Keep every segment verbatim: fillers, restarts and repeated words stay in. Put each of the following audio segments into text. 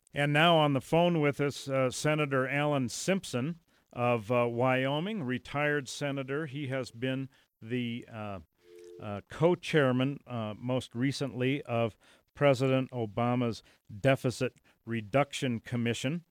And now on the phone with us, uh, Senator Alan Simpson of uh, Wyoming, retired senator. He has been the uh, uh, co-chairman, uh, most recently, of President Obama's Deficit Reduction Commission,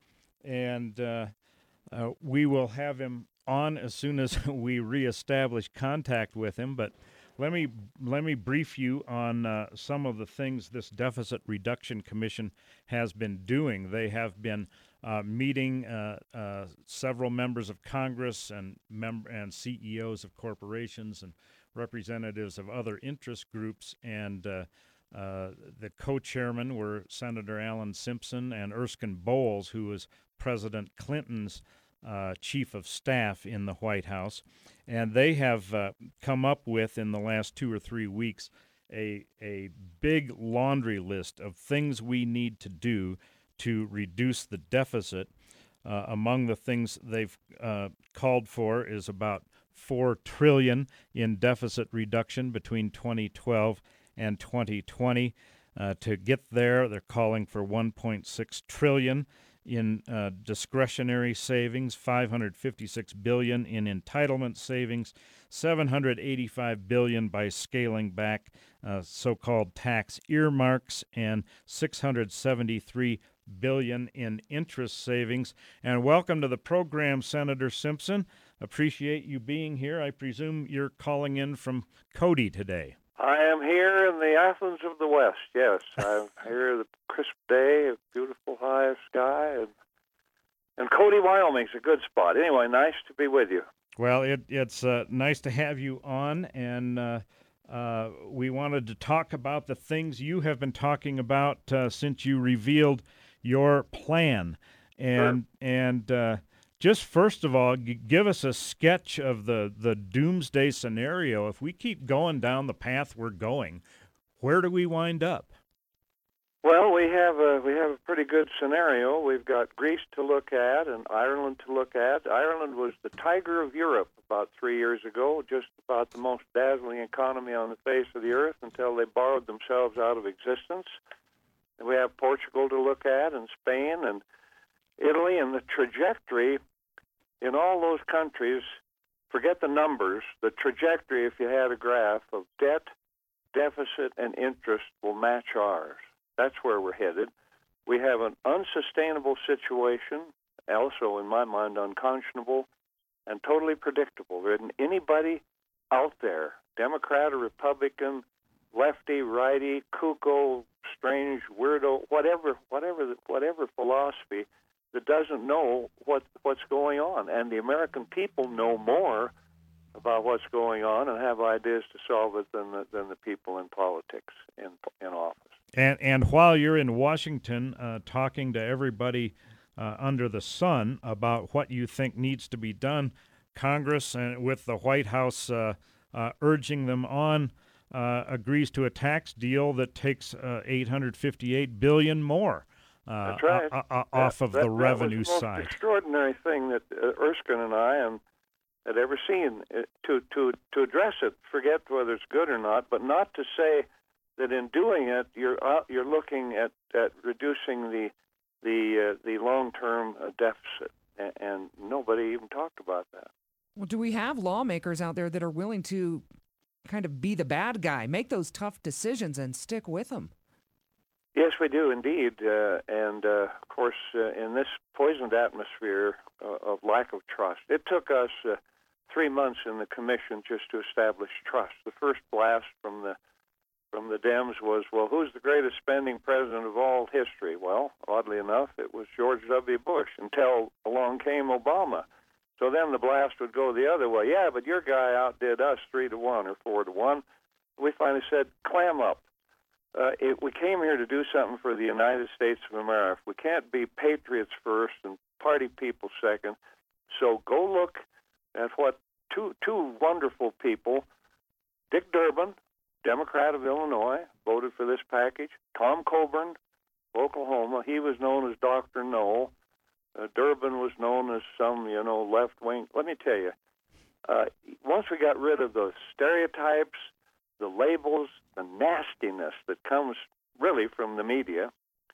and uh, uh, we will have him on as soon as we reestablish contact with him. But let me let me brief you on uh, some of the things this Deficit Reduction Commission has been doing. They have been uh, meeting uh, uh, several members of Congress and mem- and C E Os of corporations and representatives of other interest groups, and uh, uh, the co-chairmen were Senator Alan Simpson and Erskine Bowles, who was President Clinton's uh, chief of staff in the White House. And they have uh, come up with, in the last two or three weeks, a, a big laundry list of things we need to do to reduce the deficit. Uh, among the things they've uh, called for is about four trillion dollars in deficit reduction between twenty twelve and twenty twenty. Uh, to get there, they're calling for one point six trillion dollars in uh, discretionary savings, five hundred fifty-six billion dollars in entitlement savings, seven hundred eighty-five billion dollars by scaling back uh, so-called tax earmarks, and six hundred seventy-three billion dollars in interest savings. And welcome to the program, Senator Simpson. Appreciate you being here. I presume you're calling in from Cody today. I am here in the Athens of the West, yes. I'm here the crisp day, a beautiful high sky, and, and Cody, Wyoming's a good spot. Anyway, nice to be with you. Well, it, it's uh, nice to have you on, and uh, uh, we wanted to talk about the things you have been talking about uh, since you revealed your plan. And, Sure. and uh, just first of all, g- give us a sketch of the, the doomsday scenario. If we keep going down the path we're going, where do we wind up? Well, we have a we have a pretty good scenario. We've got Greece to look at and Ireland to look at. Ireland was the tiger of Europe about three years ago, just about the most dazzling economy on the face of the earth until they borrowed themselves out of existence. And we have Portugal to look at, and Spain, and Italy, and the trajectory in all those countries, forget the numbers, the trajectory, if you had a graph of debt, deficit, and interest, will match ours. That's where we're headed. We have an unsustainable situation, also, in my mind, unconscionable and totally predictable. There isn't anybody out there, Democrat or Republican, lefty, righty, cuckoo, strange, weirdo, whatever, whatever, whatever philosophy, that doesn't know what what's going on. And the American people know more about what's going on and have ideas to solve it than the, than the people in politics in in office. And and while you're in Washington uh, talking to everybody uh, under the sun about what you think needs to be done, Congress, and with the White House uh, uh, urging them on, uh, agrees to a tax deal that takes uh, eight hundred fifty-eight billion dollars more. Uh, That's right. uh, uh, off that, of that, the revenue that was the side. most extraordinary thing that uh, Erskine and I and had ever seen. Uh, to to to address it, forget whether it's good or not, but not to say that in doing it, you're uh, you're looking at, at reducing the the uh, the long-term uh, deficit, and, and nobody even talked about that. Well, do we have lawmakers out there that are willing to kind of be the bad guy, make those tough decisions, and stick with them? Yes, we do indeed, uh, and uh, of course, uh, in this poisoned atmosphere uh, of lack of trust, it took us uh, three months in the commission just to establish trust. The first blast from the from the Dems was, well, who's the greatest spending president of all history? Well, oddly enough, it was George W. Bush, until along came Obama. So then the blast would go the other way. Yeah, but your guy outdid us three to one or four to one. We finally said, clam up. Uh, it, we came here to do something for the United States of America. We can't be patriots first and party people second. So go look at what two two wonderful people, Dick Durbin, Democrat of Illinois, voted for this package. Tom Coburn, Oklahoma, he was known as Doctor No. Uh, Durbin was known as some, you know, left wing. Let me tell you, uh, once we got rid of the stereotypes, the labels, the nastiness that comes really from the media,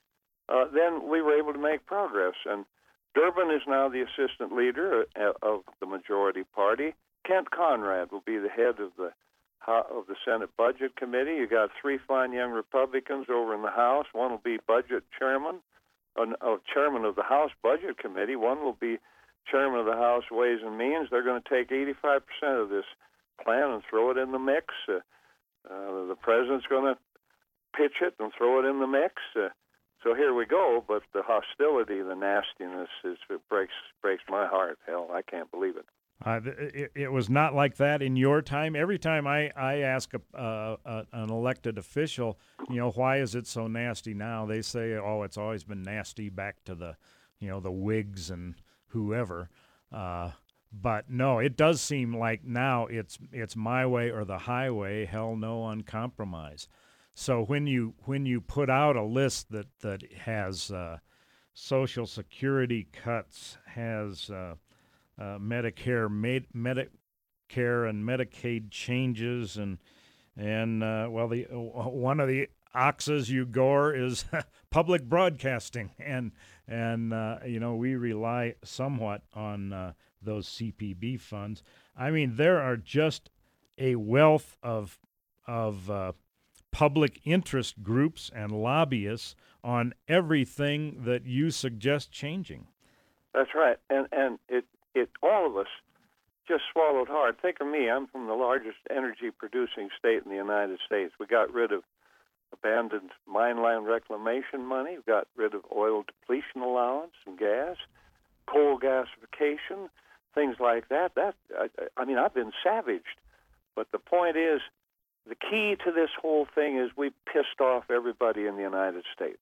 uh, then we were able to make progress. And Durbin is now the assistant leader of the majority party. Kent Conrad will be the head of the of the Senate Budget Committee. You got three fine young Republicans over in the House. One will be budget chairman, uh, uh, chairman of the House Budget Committee. One will be chairman of the House Ways and Means. They're going to take eighty-five percent of this plan and throw it in the mix. Uh, uh, the president's going to pitch it and throw it in the mix. Uh, so here we go. But the hostility, the nastiness, is it breaks breaks my heart. Hell, I can't believe it. Uh, it, it was not like that in your time. Every time I, I ask a, uh, a, an elected official, you know, why is it so nasty now? They say, oh, it's always been nasty back to the, you know, the Whigs and whoever. Uh, but no, it does seem like now it's it's my way or the highway. Hell no on compromise. So when you when you put out a list that that has uh, Social Security cuts, has uh, Uh, Medicare, med- Medicare, and Medicaid changes, and and uh, well, the uh, one of the oxes you gore is public broadcasting, and and uh, you know we rely somewhat on uh, those C P B funds. I mean, there are just a wealth of of uh, public interest groups and lobbyists on everything that you suggest changing. That's right, and and it. It, all of us just swallowed hard. Think of me. I'm from the largest energy-producing state in the United States. We got rid of abandoned mineland reclamation money. We got rid of oil depletion allowance and gas, coal gasification, things like that. That I, I mean, I've been savaged. But the point is, the key to this whole thing is we pissed off everybody in the United States.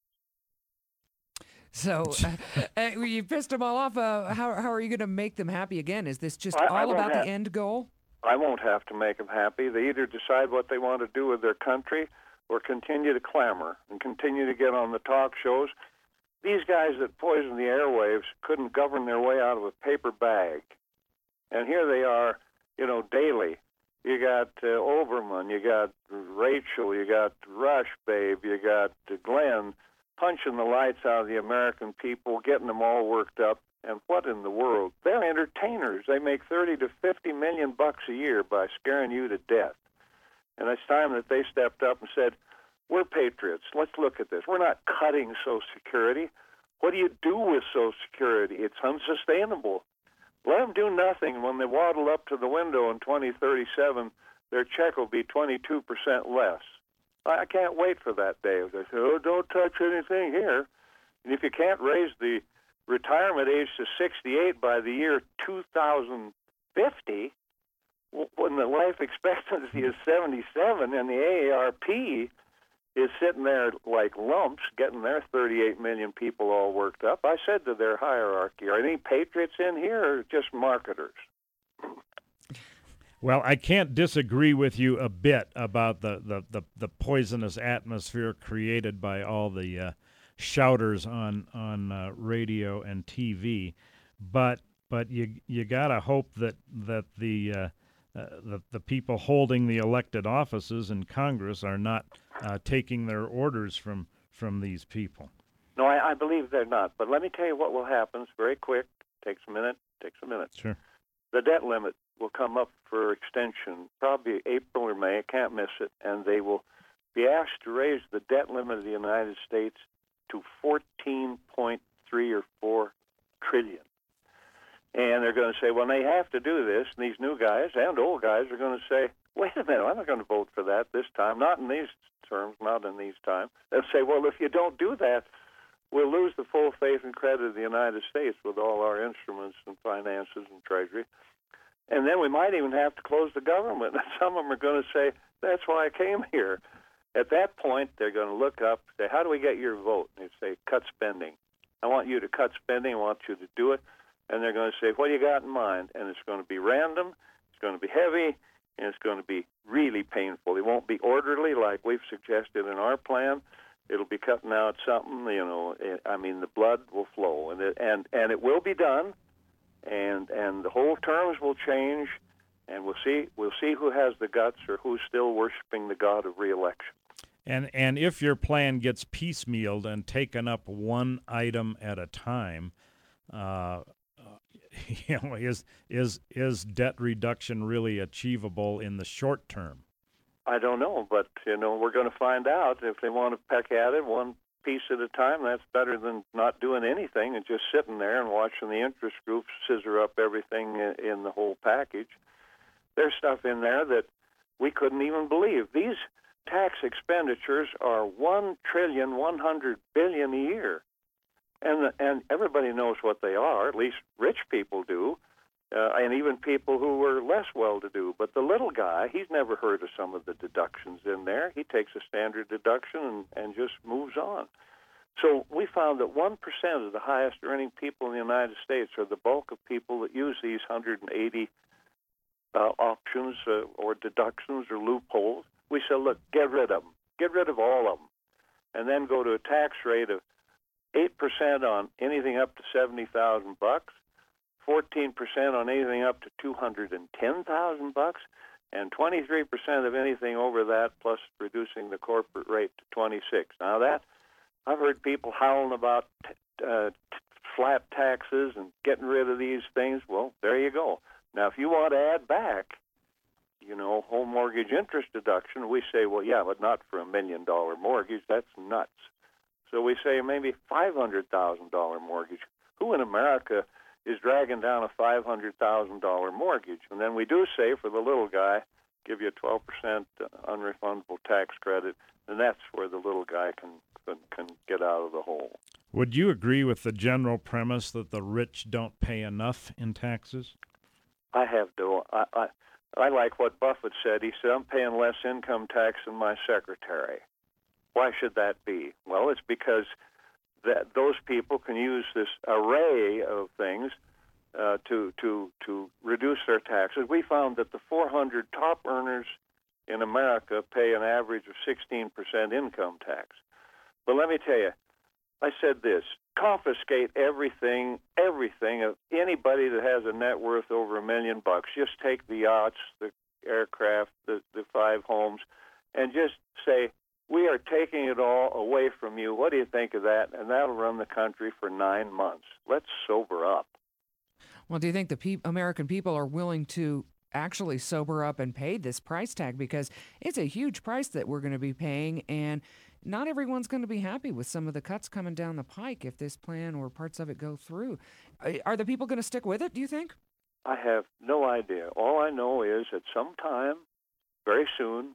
So uh, uh, you pissed them all off. Uh, how how are you going to make them happy again? Is this just I, all I about have, the end goal? I won't have to make them happy. They either decide what they want to do with their country or continue to clamor and continue to get on the talk shows. These guys that poison the airwaves couldn't govern their way out of a paper bag. And here they are, you know, daily. You got uh, Oberman, you got Rachel, you got Rush Babe, you got uh, Glenn, punching the lights out of the American people, getting them all worked up. And what in the world? They're entertainers. They make thirty to fifty million bucks a year by scaring you to death. And it's time that they stepped up and said, we're patriots. Let's look at this. We're not cutting Social Security. What do you do with Social Security? It's unsustainable. Let them do nothing. When they waddle up to the window in twenty thirty-seven, their check will be twenty-two percent less. I can't wait for that day. They say, oh, don't touch anything here. And if you can't raise the retirement age to sixty-eight by the year two thousand fifty, when the life expectancy is seventy-seven and the A A R P is sitting there like lumps, getting their thirty-eight million people all worked up, I said to their hierarchy, are any patriots in here or just marketers? Well, I can't disagree with you a bit about the, the, the, the poisonous atmosphere created by all the uh, shouters on on uh, radio and T V, but but you you gotta hope that that the uh, uh, the the people holding the elected offices in Congress are not uh, taking their orders from from these people. No, I, I believe they're not. But let me tell you what will happen. It's very quick. Takes a minute. Takes a minute. Sure. The debt limit will come up for extension, probably April or May. I can't miss it. And they will be asked to raise the debt limit of the United States to fourteen point three or four trillion. And they're going to say, well, they have to do this. And these new guys and old guys are going to say, wait a minute, I'm not going to vote for that this time. Not in these terms, not in these times. They'll say, well, if you don't do that, we'll lose the full faith and credit of the United States with all our instruments and finances and treasury. And then we might even have to close the government. And some of them are going to say, that's why I came here. At that point, they're going to look up, say, how do we get your vote? And they say, cut spending. I want you to cut spending. I want you to do it. And they're going to say, what do you got in mind? And it's going to be random. It's going to be heavy. And it's going to be really painful. It won't be orderly like we've suggested in our plan. It'll be cutting out something, you know, I mean, the blood will flow. And it, and, and it will be done. And and the whole terms will change, and we'll see we'll see who has the guts or who's still worshiping the god of re-election. And and if your plan gets piecemealed and taken up one item at a time, uh, you know, is is is debt reduction really achievable in the short term? I don't know, but you know, we're going to find out. If they want to peck at it one piece at a time, that's better than not doing anything and just sitting there and watching the interest groups scissor up everything in, in the whole package. There's stuff in there that we couldn't even believe. These tax expenditures are one trillion one hundred billion a year, and and everybody knows what they are. At least rich people do. Uh, and even people who were less well-to-do. But the little guy, he's never heard of some of the deductions in there. He takes a standard deduction and, and just moves on. So we found that one percent of the highest-earning people in the United States are the bulk of people that use these one hundred eighty uh, options uh, or deductions or loopholes. We said, look, get rid of them. Get rid of all of them. And then go to a tax rate of eight percent on anything up to seventy thousand bucks, fourteen percent on anything up to two hundred ten thousand bucks, and twenty-three percent of anything over that, plus reducing the corporate rate to twenty-six. Now that, I've heard people howling about t- uh, t- flat taxes and getting rid of these things. Well, there you go. Now, if you want to add back, you know, home mortgage interest deduction, we say, well, yeah, but not for a million dollar mortgage. That's nuts. So we say maybe five hundred thousand dollars mortgage. Who in America is dragging down a five hundred thousand dollars mortgage? And then we do say for the little guy, give you a twelve percent unrefundable tax credit, and that's where the little guy can, can can get out of the hole. Would you agree with the general premise that the rich don't pay enough in taxes? I have to. I, I, I like what Buffett said. He said, I'm paying less income tax than my secretary. Why should that be? Well, it's because that those people can use this array of things uh, to to to reduce their taxes. We found that the four hundred top earners in America pay an average of sixteen percent income tax. But let me tell you, I said this: confiscate everything, everything of anybody that has a net worth over a million bucks. Just take the yachts, the aircraft, the, the five homes, and just say, we are taking it all away from you. What do you think of that? And that'll run the country for nine months. Let's sober up. Well, do you think the pe- American people are willing to actually sober up and pay this price tag? Because it's a huge price that we're going to be paying, and not everyone's going to be happy with some of the cuts coming down the pike if this plan or parts of it go through. Are the people going to stick with it, do you think? I have no idea. All I know is at some time, very soon,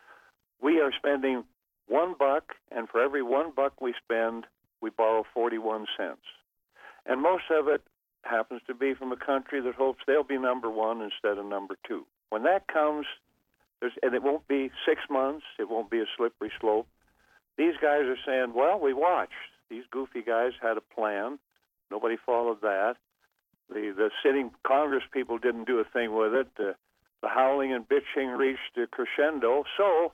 we are spending one buck, and for every one buck we spend, we borrow forty-one cents. And most of it happens to be from a country that hopes they'll be number one instead of number two. When that comes, there's, and it won't be six months, it won't be a slippery slope. These guys are saying, well, we watched. These goofy guys had a plan. Nobody followed that. The the sitting Congress people didn't do a thing with it. Uh, the howling and bitching reached a crescendo. So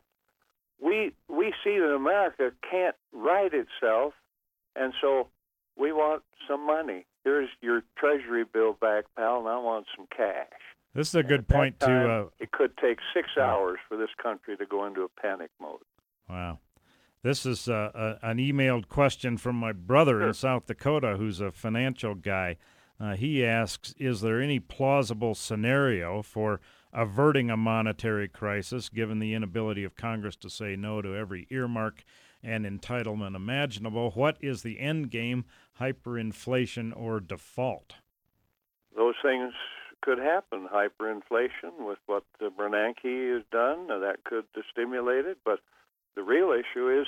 we we see that America can't right itself, and so we want some money. Here's your Treasury bill back, pal, and I want some cash. This is a good At point that time, to. Uh, it could take six hours for this country to go into a panic mode. wow. This is uh, a, an emailed question from my brother Sure. in South Dakota, who's a financial guy. Uh, he asks, is there any plausible scenario for averting a monetary crisis, given the inability of Congress to say no to every earmark and entitlement imaginable? What is the end game, hyperinflation or default? Those things could happen. Hyperinflation with what uh, Bernanke has done, uh, that could uh, stimulate it. But the real issue is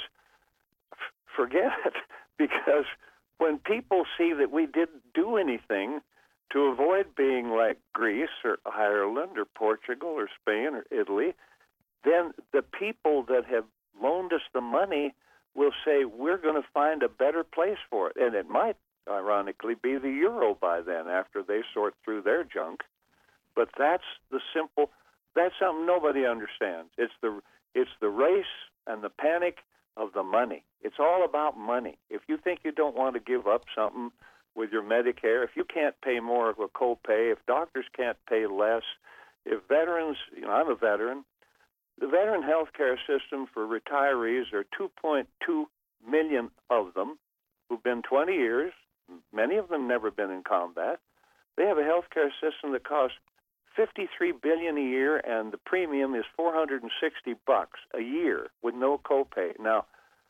f- forget it, because when people see that we didn't do anything to avoid being like Greece or Ireland or Portugal or Spain or Italy, then the people that have loaned us the money will say, we're going to find a better place for it. And it might, ironically, be the euro by then after they sort through their junk. But that's the simple, that's something nobody understands. It's the, it's the race and the panic of the money. It's all about money. If you think you don't want to give up something with your Medicare, if you can't pay more of a copay, if doctors can't pay less, if veterans, you know, I'm a veteran, The veteran health care system for retirees, there are two point two million of them who've been twenty years. Many of them never been in combat. They have a health care system that costs fifty-three billion dollars a year, and the premium is four hundred sixty bucks a year with no copay. Now,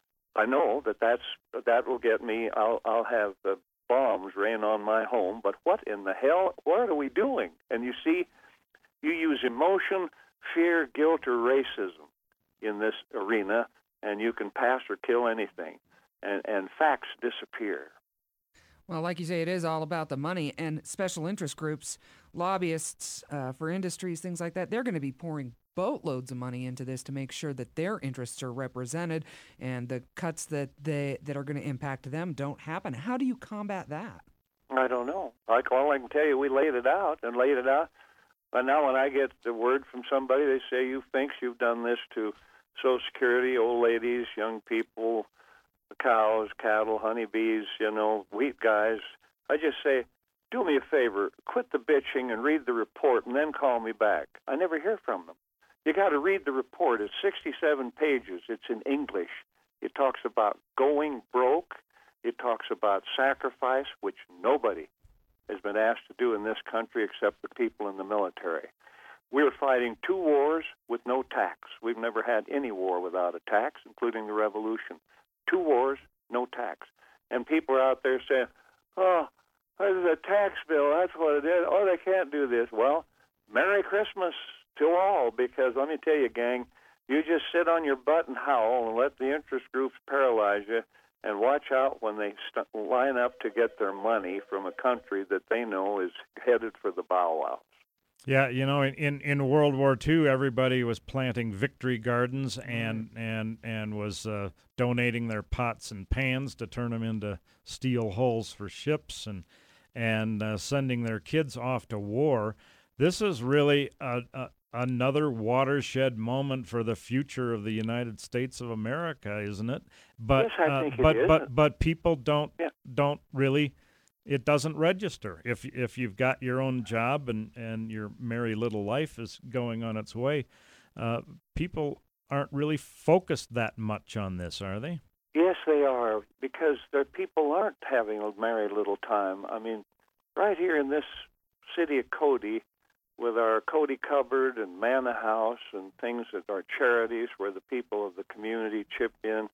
I know that that's that will get me. I'll I'll have the bombs rain on my home. But what in the hell? What are we doing? And you see, you use emotion, fear, guilt, or racism in this arena, and you can pass or kill anything, and and facts disappear. Well, like you say, it is all about the money, and special interest groups, lobbyists uh, for industries, things like that, they're going to be pouring boatloads of money into this to make sure that their interests are represented and the cuts that they that are going to impact them don't happen. How do you combat that? I don't know. Like all I can tell you, we laid it out and laid it out. But now when I get the word from somebody, they say, you think you've done this to Social Security, old ladies, young people, cows, cattle, honeybees, you know, wheat guys. I just say, do me a favor, quit the bitching and read the report and then call me back. I never hear from them. You got to read the report. It's sixty-seven pages. It's in English. It talks about going broke. It talks about sacrifice, which nobody has been asked to do in this country except the people in the military. We're fighting two wars with no tax. We've never had any war without a tax, including the Revolution. Two wars, no tax. And people are out there saying, oh, this is a tax bill. That's what it is. Oh, they can't do this. Well, Merry Christmas to all, because let me tell you, gang, you just sit on your butt and howl and let the interest groups paralyze you, and watch out when they st- line up to get their money from a country that they know is headed for the bow wows. Yeah, you know, in, in, in World War Two, everybody was planting victory gardens and and and was uh, donating their pots and pans to turn them into steel hulls for ships, and and uh, sending their kids off to war. This is really a, a, another watershed moment for the future of the United States of America, isn't it? But yes, I uh, think but it is. but but people don't Yeah. don't really. It doesn't register. If if you've got your own job and, and your merry little life is going on its way, uh, people aren't really focused that much on this, are they? Yes, they are, because their people aren't having a merry little time. I mean, right here in this city of Cody, with our Cody Cupboard and Manna House and things that are charities where the people of the community chip in,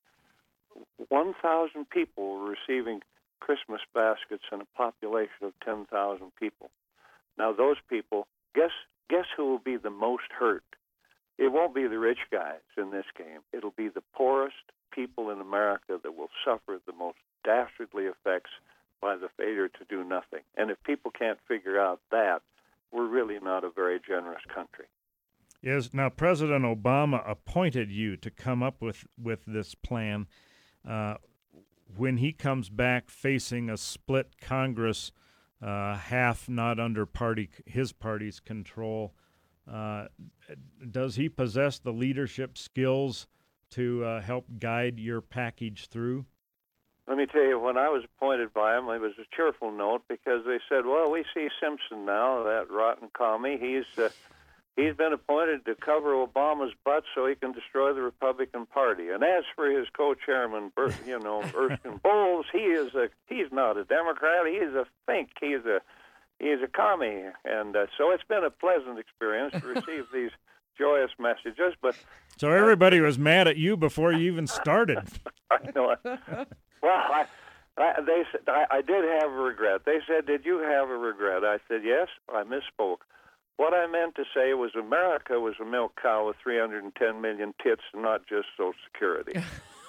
one thousand people were receiving Christmas baskets in a population of ten thousand people. Now those people, guess guess who will be the most hurt? It won't be the rich guys in this game. It'll be the poorest people in America that will suffer the most dastardly effects by the failure to do nothing. And if people can't figure out that, we're really not a very generous country. Is now President Obama appointed you to come up with, with this plan. Uh, when he comes back facing a split Congress, uh, half not under party his party's control, uh, does he possess the leadership skills to uh, help guide your package through? Let me tell you, when I was appointed by him, it was a cheerful note, because they said, well, we see Simpson now, that rotten commie. He's uh, he's been appointed to cover Obama's butt so he can destroy the Republican Party. And as for his co-chairman, Bert, you know, Erskine Bowles, he is a he's not a Democrat. He is a fink. He's a he's a commie. And uh, so it's been a pleasant experience to receive these joyous messages. But so everybody uh, was mad at you before you even started. I know. Well, I, I, they said I, I did have a regret. They said, "Did you have a regret?" I said, "Yes." I misspoke. What I meant to say was America was a milk cow with three hundred ten million tits, and not just Social Security.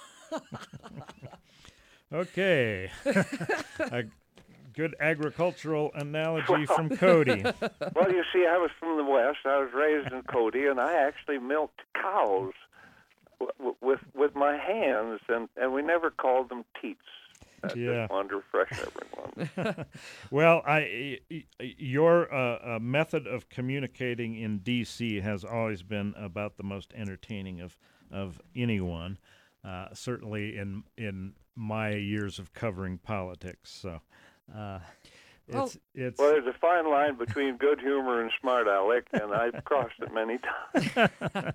Okay. A good agricultural analogy from Cody. Well, you see, I was from the West. I was raised in Cody, and I actually milked cows w- with with my hands, and, and we never called them teats. I yeah. just wanted to refresh everyone. Well, I, your uh, uh, method of communicating in D C has always been about the most entertaining of of anyone. Uh, certainly in in my years of covering politics. So, uh, Well- it's it's Well, there's a fine line between good humor and smart aleck, and I've crossed it many times.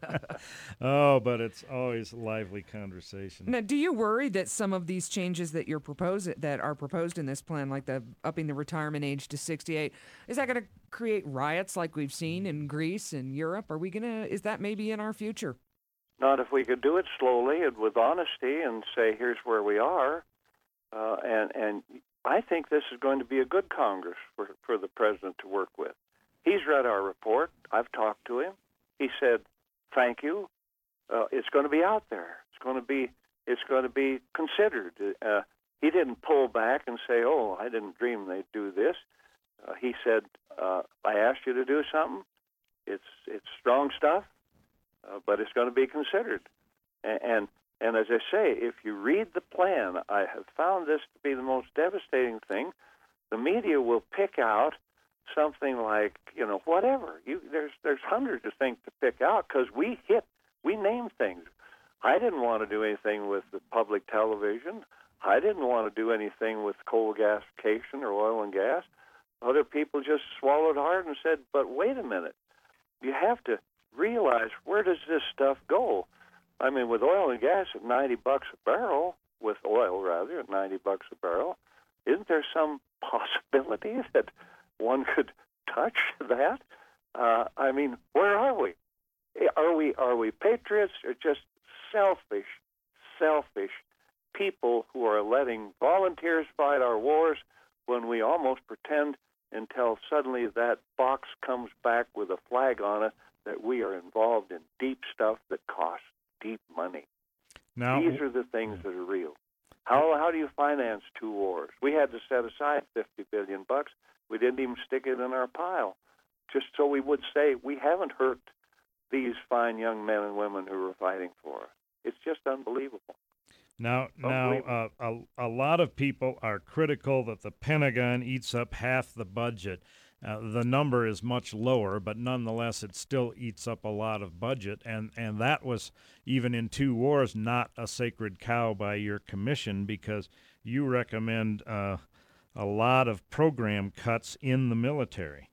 oh, but it's always lively conversation. Now, do you worry that some of these changes that you're proposing that are proposed in this plan, like the upping the retirement age to sixty-eight, is that going to create riots like we've seen in Greece and Europe? Are we gonna? Is that maybe in our future? Not if we could do it slowly and with honesty and say, here's where we are. Uh, and, and I think this is going to be a good Congress for, for the president to work with. He's read our report. I've talked to him. He said, thank you. Uh, it's going to be out there. It's going to be, it's going to be considered. Uh, he didn't pull back and say, oh, I didn't dream they'd do this. Uh, he said, uh, I asked you to do something. It's, it's strong stuff. Uh, but it's going to be considered. And, and and as I say, if you read the plan, I have found this to be the most devastating thing. The media will pick out something like, you know, whatever. You, there's there's hundreds of things to pick out because we hit, we name things. I didn't want to do anything with the public television. I didn't want to do anything with coal gasification or oil and gas. Other people just swallowed hard and said, but wait a minute. You have to realize, where does this stuff go? I mean, with oil and gas at ninety bucks a barrel, with oil rather at ninety bucks a barrel, isn't there some possibility that one could touch that? Uh, I mean, where are we? Are we are we patriots or just selfish, selfish people who are letting volunteers fight our wars when we almost pretend until suddenly that box comes back with a flag on it that we are involved in deep stuff that costs deep money. Now, These are the things that are real. How how do you finance two wars? We had to set aside fifty billion bucks. We didn't even stick it in our pile, just so we would say we haven't hurt these fine young men and women who are fighting for us. It's just unbelievable. Now, now, uh, a, a lot of people are critical that the Pentagon eats up half the budget. Uh, the number is much lower, but nonetheless, it still eats up a lot of budget, and, and that was, even in two wars, not a sacred cow by your commission, because you recommend uh, a lot of program cuts in the military.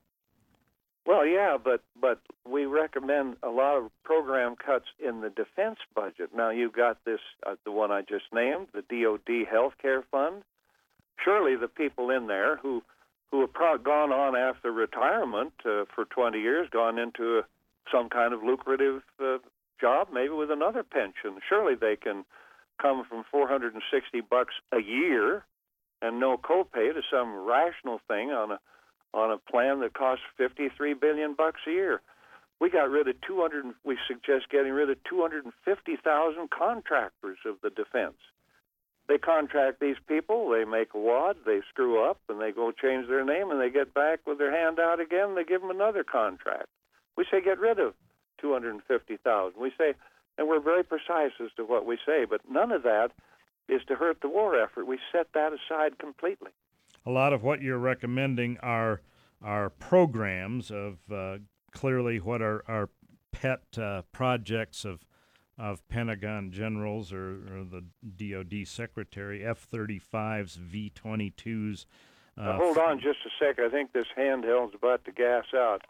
Well, yeah, but but we recommend a lot of program cuts in the defense budget. Now, you've got this, uh, the one I just named, the D O D Healthcare Fund. Surely the people in there who who have pro- gone on after retirement uh, for twenty years, gone into a, some kind of lucrative uh, job, maybe with another pension, surely they can come from four hundred sixty bucks a year and no copay to some rational thing on a on a plan that costs fifty-three billion bucks a year. We got rid of two hundred. We suggest getting rid of two hundred fifty thousand contractors of the defense. They contract these people. They make a wad. They screw up, and they go change their name, and they get back with their hand out again. They give them another contract. We say get rid of two hundred fifty thousand. We say, and we're very precise as to what we say, but none of that is to hurt the war effort. We set that aside completely. A lot of what you're recommending are are programs of uh, clearly what are, are pet uh, projects of of Pentagon generals or, or the D O D secretary, F thirty-fives, V twenty-twos. Uh, now, hold on just a sec. I think this handheld's about to gas out.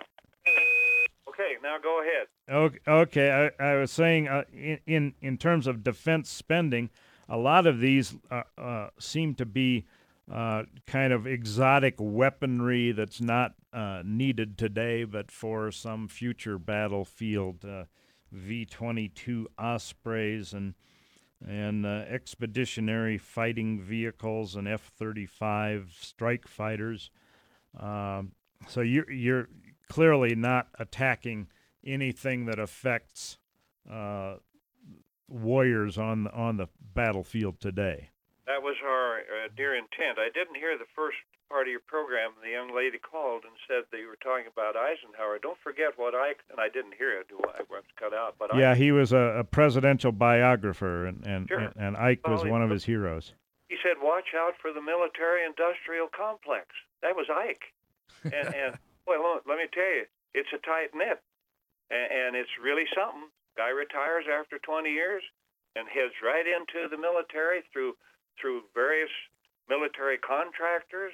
Okay, now go ahead. Okay, okay. I, I was saying uh, in, in in terms of defense spending, a lot of these uh, uh, seem to be Uh, kind of exotic weaponry that's not uh, needed today, but for some future battlefield. Uh, V twenty-two Ospreys and and uh, expeditionary fighting vehicles and F thirty-five strike fighters. Um, so you're you're clearly not attacking anything that affects uh, warriors on the, on the battlefield today. That was our uh, dear intent. I didn't hear the first part of your program. The young lady called and said that you were talking about Eisenhower. Don't forget what Ike, and I didn't hear it. I was cut out. But yeah, Ike, he was a, a presidential biographer, and and, Sure. and, and Ike was Well, one of his heroes. he said, watch out for the military-industrial complex. That was Ike. And, and well, let me tell you, it's a tight knit, and, and it's really something. Guy retires after twenty years and heads right into the military through through various military contractors,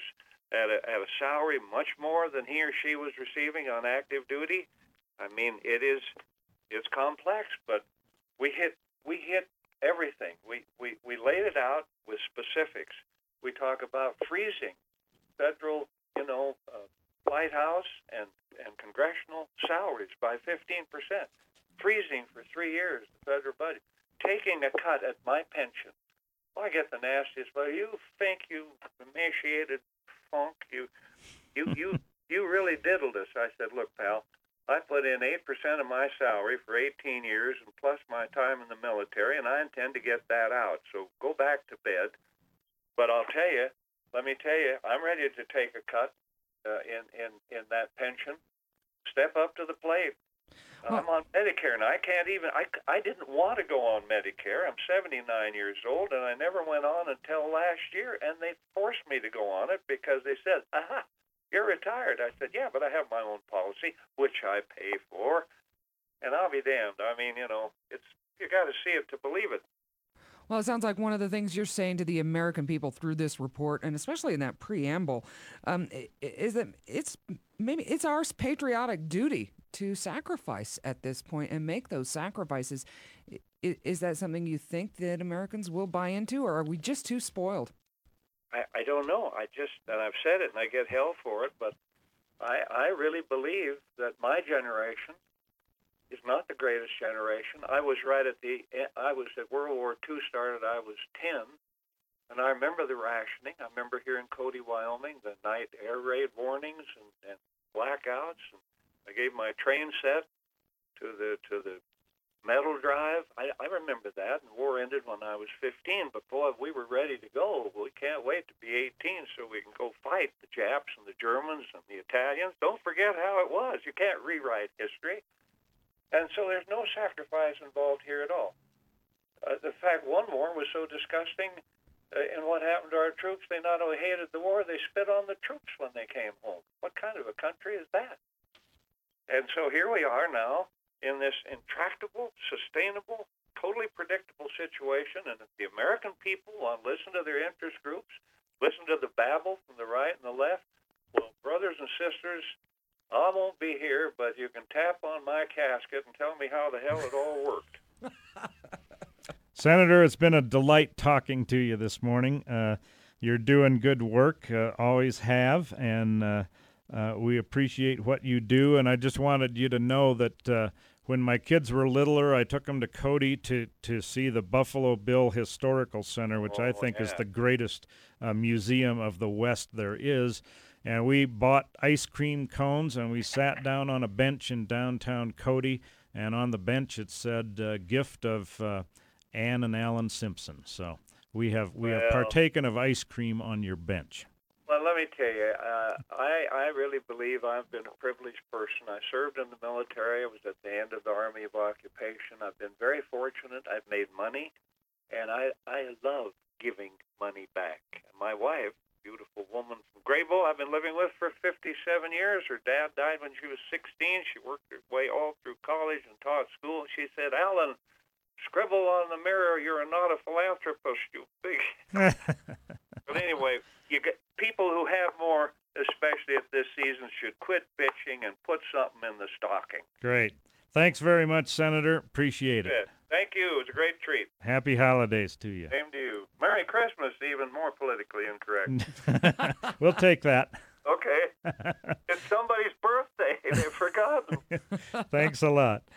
at a, at a salary much more than he or she was receiving on active duty. I mean, it is it's complex, but we hit we hit everything. We, we, we laid it out with specifics. We talk about freezing federal, you know, uh, White House and, and congressional salaries by fifteen percent, freezing for three years the federal budget, taking a cut at my pension. Well, I get the nastiest, well, you think, you emaciated funk, you, you, you, you really diddled us. I said, look, pal, I put in eight percent of my salary for eighteen years and plus my time in the military, and I intend to get that out. So go back to bed. But I'll tell you, let me tell you, I'm ready to take a cut uh, in, in, in that pension. Step up to the plate. Well, I'm on Medicare, and I can't even, I, I didn't want to go on Medicare. I'm seventy-nine years old, and I never went on until last year, and they forced me to go on it because they said, aha, you're retired. I said, yeah, but I have my own policy, which I pay for, and I'll be damned. I mean, you know, it's you got to see it to believe it. Well, it sounds like one of the things you're saying to the American people through this report, and especially in that preamble, um, i- is that it's maybe it's our patriotic duty to sacrifice at this point and make those sacrifices. I- Is that something you think that Americans will buy into, or are we just too spoiled? I, I don't know. I just, and I've said it, and I get hell for it, but I, I really believe that my generation is not the greatest generation. I was right at the, I was at World War Two started, I was ten, and I remember the rationing. I remember here in Cody, Wyoming, the night air raid warnings and, and blackouts, and I gave my train set to the to the metal drive. I, I remember that, and the war ended when I was fifteen, but boy, we were ready to go. We can't wait to be eighteen so we can go fight the Japs and the Germans and the Italians. Don't forget how it was. You can't rewrite history. And so there's no sacrifice involved here at all. Uh, the fact one war was so disgusting, uh, and what happened to our troops, they not only hated the war, they spit on the troops when they came home. What kind of a country is that? And so here we are now in this intractable, sustainable, totally predictable situation, and if the American people want to listen to their interest groups, listen to the babble from the right and the left, well, brothers and sisters, I won't be here, but you can tap on my casket and tell me how the hell it all worked. Senator, it's been a delight talking to you this morning. Uh, you're doing good work, uh, always have, and uh, uh, we appreciate what you do. And I just wanted you to know that uh, when my kids were littler, I took them to Cody to, to see the Buffalo Bill Historical Center, which I Oh, think is yeah. the greatest uh, museum of the West there is. And we bought ice cream cones, and we sat down on a bench in downtown Cody, and on the bench it said, uh, gift of uh, Ann and Alan Simpson. So we have we have Well- partaken of ice cream on your bench. Well, let me tell you, uh, I, I really believe I've been a privileged person. I served in the military. I was at the end of the Army of Occupation. I've been very fortunate. I've made money, and I, I love giving money back. And my wife, beautiful woman from Graybull, I've been living with for fifty-seven years. Her dad died when she was sixteen. She worked her way all through college and taught school. And she said, Alan, scribble on the mirror, you're not a philanthropist, you big. But anyway, you get people who have more, especially at this season, should quit bitching and put something in the stocking. Great. Thanks very much, Senator. Appreciate it. Good. Thank you. It was a great treat. Happy holidays to you. Same to you. Merry Christmas, even more politically incorrect. We'll take that. Okay. It's somebody's birthday. They've forgotten. Thanks a lot.